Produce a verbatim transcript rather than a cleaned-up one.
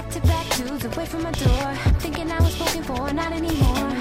Back to back dudes away from my door, thinking I was spoken for, not anymore.